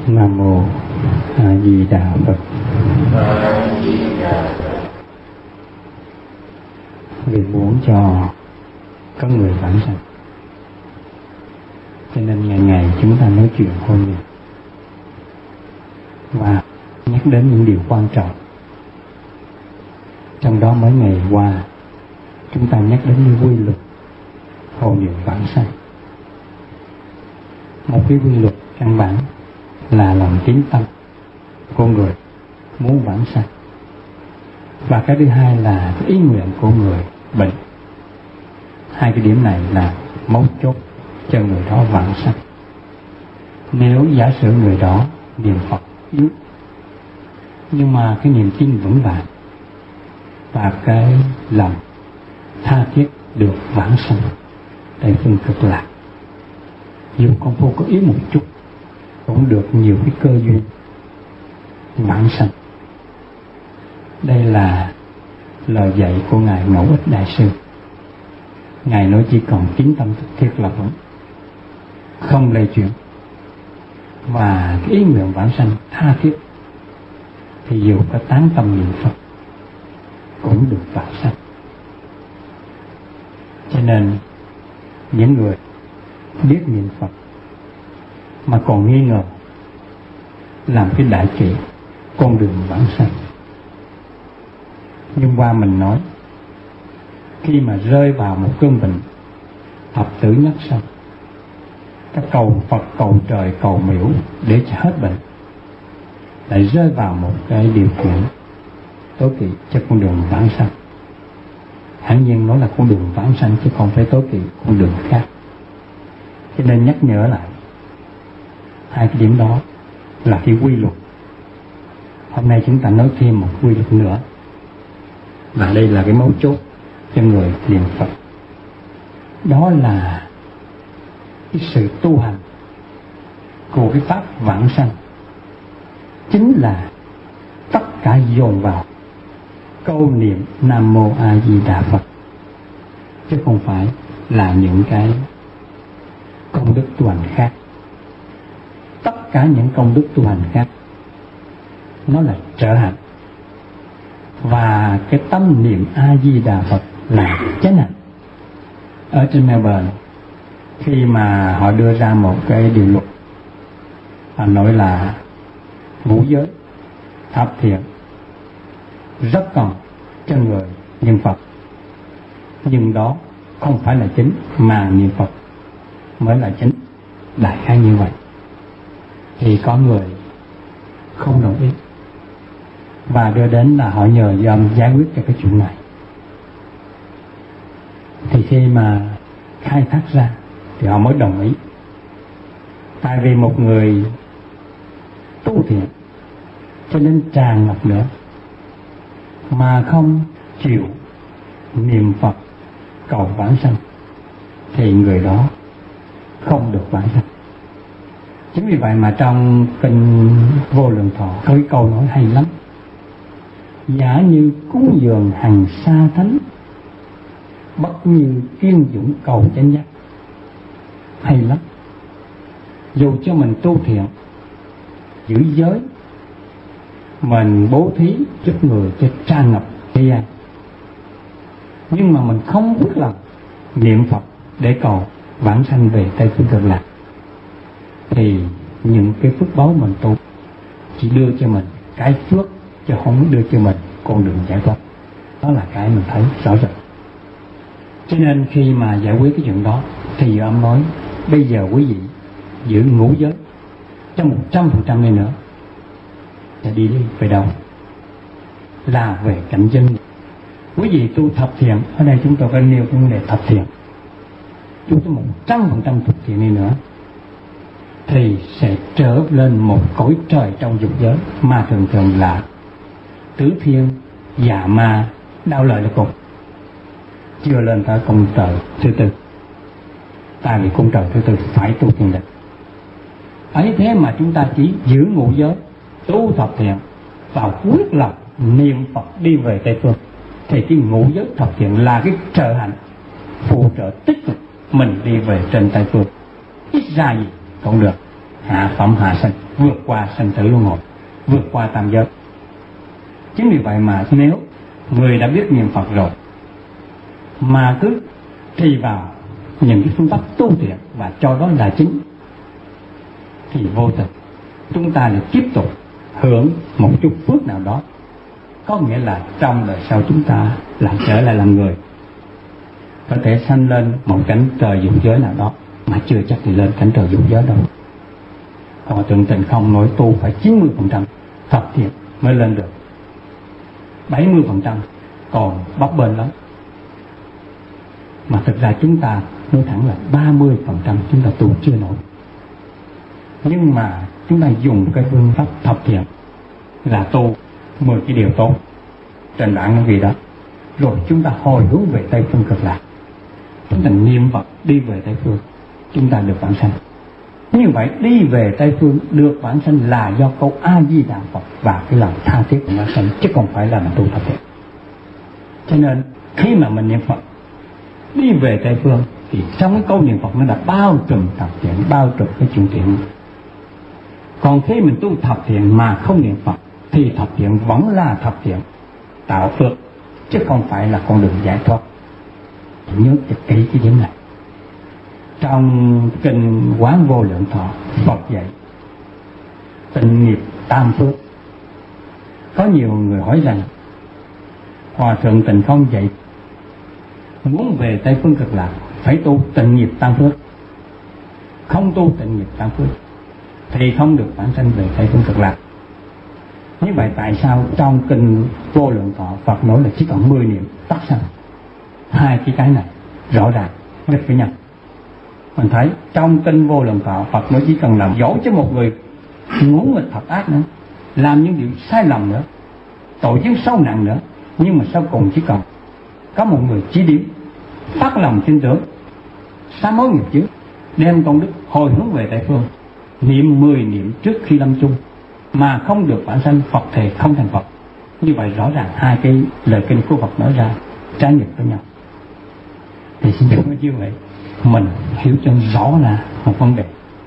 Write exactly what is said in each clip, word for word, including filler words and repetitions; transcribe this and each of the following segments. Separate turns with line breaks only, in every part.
Nam mô A Di Đà Phật. Vì muốn cho có người vãng sanh, cho nên ngày ngày chúng ta nói chuyện hôn nhân và nhắc đến những điều quan trọng. Trong đó mấy ngày qua chúng ta nhắc đến những quy luật hôn nhân vãng sanh. Một cái quy luật căn bản là lòng tín tâm của người muốn vãng sanh, và cái thứ hai là cái ý nguyện của người bệnh. Hai cái điểm này là mấu chốt cho người đó vãng sanh. Nếu giả sử người đó niệm Phật yếu, nhưng mà cái niềm tin vững vàng và cái lòng tha thiết được vãng sanh tại phương cực lạc, dù công phu có yếu một chút cũng được nhiều cái cơ duyên vãng sanh. Đây là lời dạy của Ngài Ngẫu Ích Đại Sư. Ngài nói chỉ còn tín tâm thiết là vững, không lây chuyển, và cái ý nguyện vãng sanh tha thiết, thì dù có tán tâm niệm Phật cũng được vãng sanh. Cho nên những người biết niệm Phật mà còn nghi ngờ làm cái đại kỵ con đường vãng sanh. Nhưng qua mình nói, khi mà rơi vào một cơn bệnh thập tử nhất sanh, các cầu Phật, cầu trời, cầu miễu để cho hết bệnh, lại rơi vào một cái điều kiện tối kỵ cho con đường vãng sanh. Hẳn nhiên nói là con đường vãng sanh chứ không phải tối kỵ con đường khác. Cho nên nhắc nhở lại hai cái điểm đó là cái quy luật. Hôm nay chúng ta nói thêm một quy luật nữa, và đây là cái mấu chốt cho người niệm Phật. Đó là cái sự tu hành của cái pháp vãng sanh, chính là tất cả dồn vào câu niệm Nam Mô A Di Đà Phật, chứ không phải là những cái công đức tu hành khác. Tất cả những công đức tu hành khác nó là trợ hạnh, và cái tâm niệm A Di Đà Phật là chánh hạnh. Ở trên Melbourne, khi mà họ đưa ra một cái điều luật, họ nói là ngũ giới thập thiện rất cần cho người niệm Phật, nhưng đó không phải là chính, mà niệm Phật mới là chính. Đại khái như vậy. Thì có người không đồng ý, và đưa đến là họ nhờ dòm giải quyết cho cái chuyện này. Thì khi mà khai thác ra thì họ mới đồng ý. Tại vì một người tu thiện cho nên tràn ngập nữa mà không chịu niệm Phật cầu vãng sanh, thì người đó không được vãng sanh. Chính vì vậy mà trong kinh Vô Lượng Thọ có cái câu nói hay lắm: giả như cúng dường hằng sa thánh, bất như kiên dũng cầu chánh giác. Hay lắm. Dù cho mình tu thiện, giữ giới, mình bố thí giúp người cho tràn ngập thế gian, nhưng mà mình không biết lòng niệm Phật để cầu vãng sanh về Tây Phương Cực Lạc, thì những cái phước báu mình tu chỉ đưa cho mình cái phước, chứ không đưa cho mình con đường giải thoát. Đó là cái mình thấy rõ rệt. Cho nên khi mà giải quyết cái chuyện đó, thì ông nói bây giờ quý vị giữ ngũ giới trong một trăm phần trăm này nữa, sẽ đi đi về đâu? Là về cảnh dân. Quý vị tu thập thiện, ở đây chúng tôi phải nêu cái vấn đề thập thiện. Tu tới một trăm phần trăm thập thiện này nữa, thì sẽ trở lên một cõi trời trong dục giới, mà thường thường là tứ thiên, già ma, đau lợi là cục, chưa lên tới cung trời thứ tư. Tại vì cung trời thứ tư phải tu thiền định. Ấy thế mà chúng ta chỉ giữ ngũ giới, tu thập thiện, và quyết lòng niệm Phật đi về Tây Phương, thì cái ngũ giới thập thiện là cái trợ hạnh phụ trợ tích cực mình đi về trên Tây Phương. Ít ra gì cũng được, hạ phẩm hạ sanh, vượt qua sanh tử luân hồi, vượt qua tam giới. Chính vì vậy mà nếu người đã biết niệm Phật rồi mà cứ trì vào những cái phương pháp tu thiện và cho đó là chính, thì vô tình chúng ta lại tiếp tục hưởng một chút phước nào đó. Có nghĩa là trong đời sau chúng ta lại trở lại làm người, có thể sanh lên một cảnh trời dục giới nào đó, mà chưa chắc thì lên cảnh trời dục giới đâu. Hòa thượng Tịnh Không nói tu phải chín mươi phần trăm thập thiện mới lên được, bảy mươi phần trăm còn bấp bênh lắm. Mà thực ra chúng ta nói thẳng là ba mươi phần trăm chúng ta tu chưa nổi. Nhưng mà chúng ta dùng cái phương pháp thập thiện là tu mười cái điều tốt trên bản nó ghi đó, rồi chúng ta hồi hướng về Tây Phương Cực Lạc, chúng ta niệm Phật đi về Tây Phương, chúng ta được vãng sanh. Như vậy đi về Tây Phương được vãng sanh là do câu A Di Đà Phật và cái lòng tha thiết của vãng sanh, chứ không phải là mình tu thập thiện. Cho nên khi mà mình niệm Phật đi về Tây Phương thì trong cái câu niệm Phật nó đã bao trùm thập thiện, bao trùm cái chuyện thiện. Còn khi mình tu thập thiện mà không niệm Phật thì thập thiện vẫn là thập thiện tạo phước, chứ không phải là con đường giải thoát. Nhớ cho kỹ cái điểm này. Trong kinh Quán Vô Lượng Thọ, Phật dạy tịnh nghiệp tam phước. Có nhiều người hỏi rằng Hòa thượng Tịnh Không dạy muốn về Tây Phương Cực Lạc phải tu tịnh nghiệp tam phước, không tu tịnh nghiệp tam phước thì không được vãng sanh về Tây Phương Cực Lạc. Như vậy tại sao trong kinh Vô Lượng Thọ Phật nói là chỉ còn mười niệm tắc sanh? Hai cái cái này rõ ràng nghịch với nhau. Mình thấy trong kinh Vô Lượng Thọ Phật nói chỉ cần làm dỗ cho một người ngỗ nghịch thật ác nữa, làm những điều sai lầm nữa, tội chứng sâu nặng nữa, nhưng mà sau cùng chỉ cần có một người chỉ điểm, phát lòng tin tưởng, sám hối nghiệp chướng, đem công đức hồi hướng về Tây Phương, niệm mười niệm trước khi lâm chung mà không được vãng sanh, Phật thề không thành Phật. Như vậy rõ ràng hai cái lời kinh của Phật nói ra trái ngược với nhau. Thì xin thưa như vậy mình hiểu cho rõ là một vấn đề.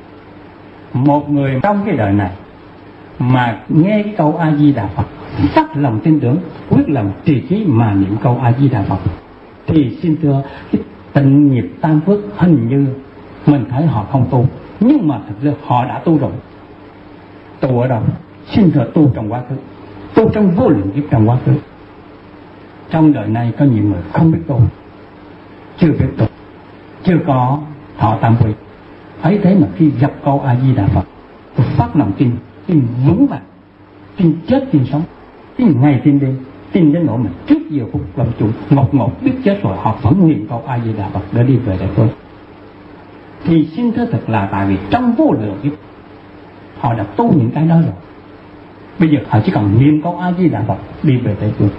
Một người trong cái đời này mà nghe cái câu A Di Đà Phật, phát lòng tin tưởng, quyết lòng trì trí mà niệm câu A Di Đà Phật, thì xin thưa cái tịnh nghiệp tam phước hình như mình thấy họ không tu, nhưng mà thực ra họ đã tu rồi. Tu ở đâu? Xin thưa tu trong quá khứ, tu trong vô lượng kiếp trong quá khứ. Trong đời này có nhiều người không biết tu, chưa biết tu, chưa có thọ tam quy. Ấy thế mà khi gặp câu A Di Đà Phật, phát lòng tin, tin vững vàng, tin chết tin sống, tin ngày tin đêm, tin đến nỗi mà trước giờ phút lâm chung ngột ngột biết chết rồi họ vẫn niệm câu A Di Đà Phật để đi về Đại Phương. Thì xin thưa thật là tại vì trong vô lượng kiếp họ đã tu những cái đó rồi. Bây giờ họ chỉ cần niệm câu A Di Đà Phật đi về Tây Phương.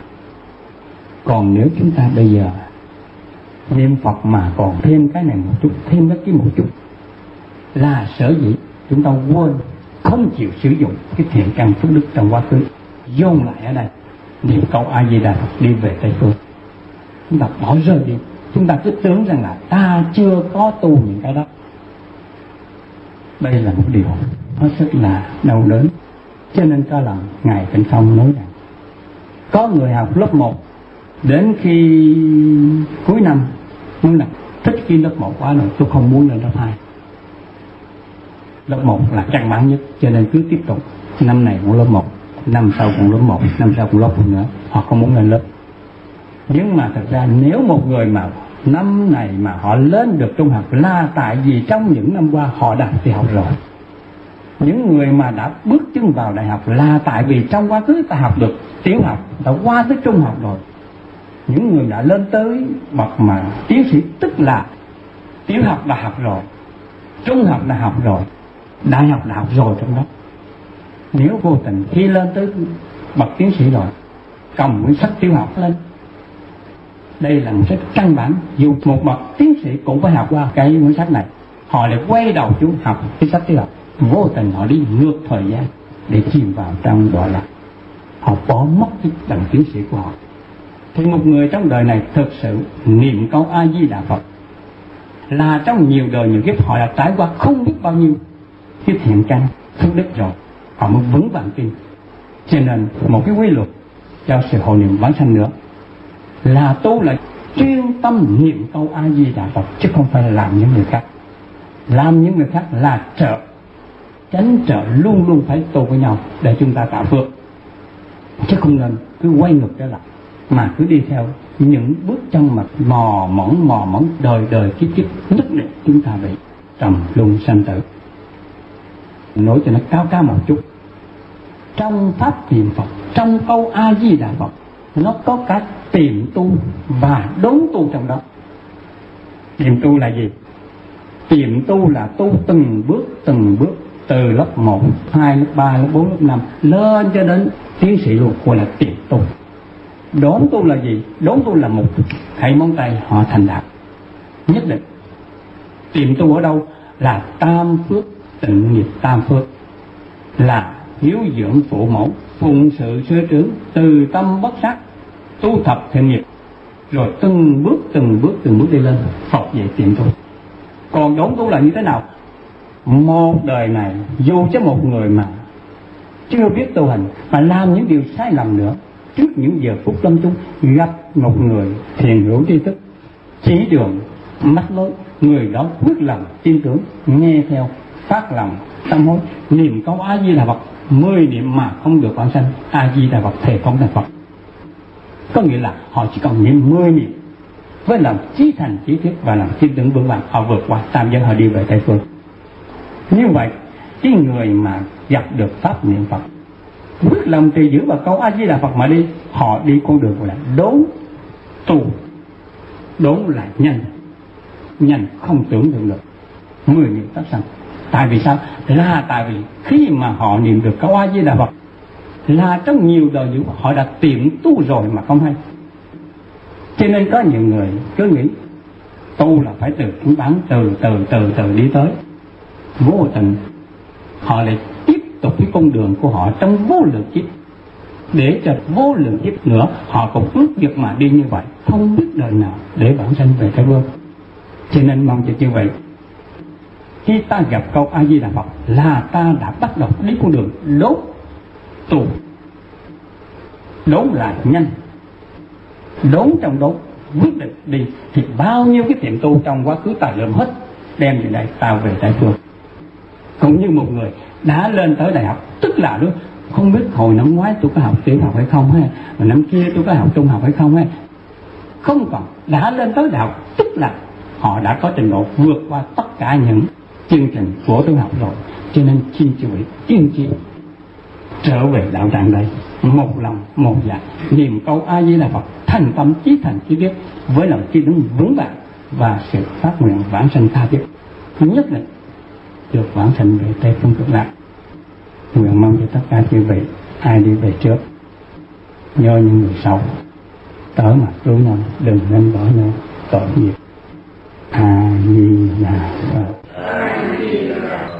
Còn nếu chúng ta bây giờ niệm Phật mà còn thêm cái này một chút, thêm cái kia một chút, là sở dĩ chúng ta quên, không chịu sử dụng cái thiện căn phước đức trong quá khứ, dồn lại ở đây niệm câu A Di Đà Phật đi về Tây Phương. Chúng ta bỏ rơi đi, chúng ta cứ tưởng rằng là ta chưa có tu những cái đó. Đây là một điều hết sức là đau đớn. Cho nên có lần Ngài Tịnh Không nói rằng có người học lớp một đến khi cuối năm nói là thích khi lớp một quá rồi, tôi không muốn lên lớp hai. Lớp một là căn bản nhất, cho nên cứ tiếp tục. Năm này cũng lớp một, năm sau cũng lớp một, năm sau cũng lớp một nữa. Họ không muốn lên lớp. Nhưng mà thật ra nếu một người mà năm này mà họ lên được trung học là tại vì trong những năm qua họ đã đi học rồi. Những người mà đã bước chân vào đại học là tại vì trong quá khứ ta học được tiểu học, ta qua tới trung học rồi. Những người đã lên tới bậc mà tiến sĩ, tức là tiểu học đã học rồi, trung học đã học rồi, đại học đã học rồi trong đó. Nếu vô tình khi lên tới bậc tiến sĩ rồi, cầm quyển sách tiểu học lên, đây là một sách căn bản, dù một bậc tiến sĩ cũng phải học qua cái quyển sách này, họ lại quay đầu xuống học cái sách tiểu học. Vô tình họ đi ngược thời gian để chìm vào trong gọi là họ bỏ mất cái bằng tiến sĩ của họ. Thì một người trong đời này thực sự niệm câu A Di Đà Phật là trong nhiều đời nhiều kiếp họ đã trải qua không biết bao nhiêu cái thiện căn phước đức rồi, họ mới vững vàng tin. Cho nên một cái quy luật cho sự hộ niệm vãng sanh nữa là tu là chuyên tâm niệm câu A Di Đà Phật, chứ không phải là làm những người khác. Làm những người khác là trợ, chánh trợ luôn luôn phải tu với nhau để chúng ta tạo phước, chứ không nên cứ quay ngược trở lại mà cứ đi theo những bước chân mà mò mỏng mò mỏng đời đời kiếp kiếp, nhất định chúng ta bị trầm luân sanh tử. Nói cho nó cao cao một chút, trong pháp niệm Phật, trong câu A Di Đà Phật, nó có cả tiệm tu và đốn tu trong đó. Tiệm tu là gì? Tiệm tu là tu từng bước từng bước, từ lớp một, hai, lớp ba, lớp bốn, lớp năm lên cho đến tiến sĩ luôn, gọi là tiệm tu. Đốn tu là gì? Đốn tu là một thảy móng tay họ thành đạt nhất định. Tiệm tu ở đâu? Là tam phước tịnh nghiệp tam phước, là hiếu dưỡng phụ mẫu, phụng sự sư trưởng, từ tâm bất sát, tu thập thiện nghiệp, rồi từng bước từng bước từng bước đi lên Phật dạy tiệm tu. Còn đốn tu là như thế nào? Một đời này dù cho một người mà chưa biết tu hành mà làm những điều sai lầm nữa, trước những giờ phút lâm chung gặp một người thiền hữu tri thức chỉ đường mắt lối, người đó quyết lòng tin tưởng, nghe theo, phát lòng tâm hối, niệm câu A Di Đà Phật mười niệm mà không được vãng sanh, A Di Đà Phật thề không thành Phật. Có nghĩa là họ chỉ cần niệm mười niệm với lòng chí thành chí thiết và lòng tin tưởng vững vàng, họ vượt qua tam giới, họ đi về Tây phương. Như vậy cái người mà gặp được pháp niệm Phật, quyết lòng trì giữ vào câu A Di Đà Phật mà đi, họ đi con đường gọi là đốn tu. Đốn là nhanh, nhanh không tưởng tượng được, mười niệm tác sanh. Tại vì sao? Là tại vì khi mà họ niệm được câu A Di Đà Phật là trong nhiều đời những họ đã tiệm tu rồi mà không hay. Cho nên có nhiều người cứ nghĩ tu là phải từ chúng bán từ từ từ từ đi tới, vô tình họ lại tiếp tục cái con đường của họ trong vô lượng kiếp, để cho vô lượng kiếp nữa họ cũng ước vực mà đi như vậy, không biết đời nào để bản sanh về Tây Phương. Cho nên mong cho như vậy, khi ta gặp câu A Di Đà Phật là ta đã bắt đầu đi con đường đốn tu. Đốn là nhanh, đốn trong đốn quyết định đi, thì bao nhiêu cái tiệm tu trong quá khứ tài lượng hết đem về đây tao về Tây Phương. Cũng như một người đã lên tới đại học, tức là đó không biết hồi năm ngoái tôi có học tiểu học hay không hay, mà năm kia tôi có học trung học hay không hay, không còn, đã lên tới đại học, tức là họ đã có trình độ vượt qua tất cả những chương trình của tôi học rồi. Cho nên xin chú ý kiên trì trở về đạo tràng đây, một lòng một dạ niệm câu A Di Đà Phật, thành tâm chí thành chí biết, với lòng chí đứng vững vàng và sự phát nguyện vãng sanh tha thiết, nhất định được vãng sanh về Tây Phương Cực Lạc. Nguyện mong cho tất cả chư vị ai đi về trước nhớ những người sau tới mà cứu nhau, đừng nên bỏ nhau tội nghiệp. A Di Đà Phật.